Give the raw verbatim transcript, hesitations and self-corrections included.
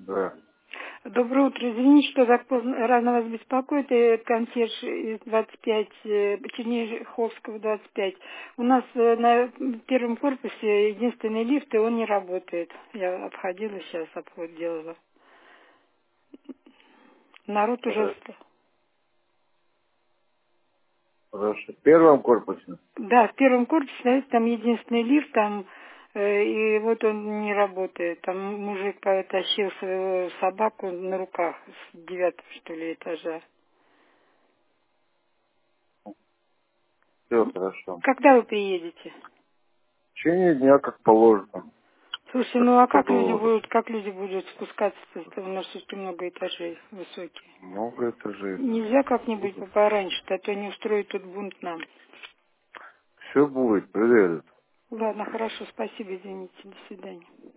Да. Доброе утро. Извините, что так поздно, рано вас беспокоит. Я консьерж из двадцать пять, э, Черняховского двадцать пять. У нас э, на первом корпусе единственный лифт, и он не работает. Я обходила сейчас, обход делала. Народ уже... Хорошо. Хорошо. В первом корпусе? Да, в первом корпусе, знаете, там единственный лифт, там, э, и вот он не работает. Там мужик потащил свою собаку на руках с девятого, что ли, этажа. Все хорошо. Когда вы приедете? В течение дня, как положено. Слушай, Как ну а как люди договору. будут, как люди будут спускаться, если у нас все-таки много этажей высокие? Много этажей. Нельзя как-нибудь Будут. пораньше, а то не устроит тут бунт нам. Все будет, приедут. Ладно, хорошо, спасибо, извините, до свидания.